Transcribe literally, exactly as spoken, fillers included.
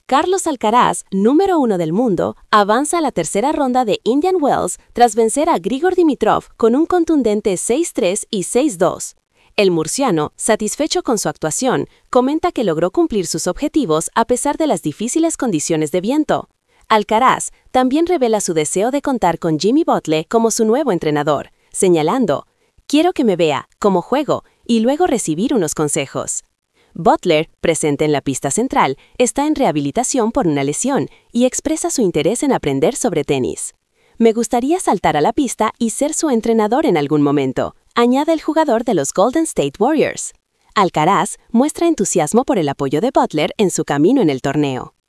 Carlos Alcaraz, número uno del mundo, avanza a la tercera ronda de Indian Wells tras vencer a Grigor Dimitrov con un contundente seis tres y seis dos. El murciano, satisfecho con su actuación, comenta que logró cumplir sus objetivos a pesar de las difíciles condiciones de viento. Alcaraz también revela su deseo de contar con Jimmy Butler como su nuevo entrenador, señalando: "Quiero que me vea, cómo juego, y luego recibir unos consejos". Butler, presente en la pista central, está en rehabilitación por una lesión y expresa su interés en aprender sobre tenis. "Me gustaría saltar a la pista y ser su entrenador en algún momento", añade el jugador de los Golden State Warriors. Alcaraz muestra entusiasmo por el apoyo de Butler en su camino en el torneo.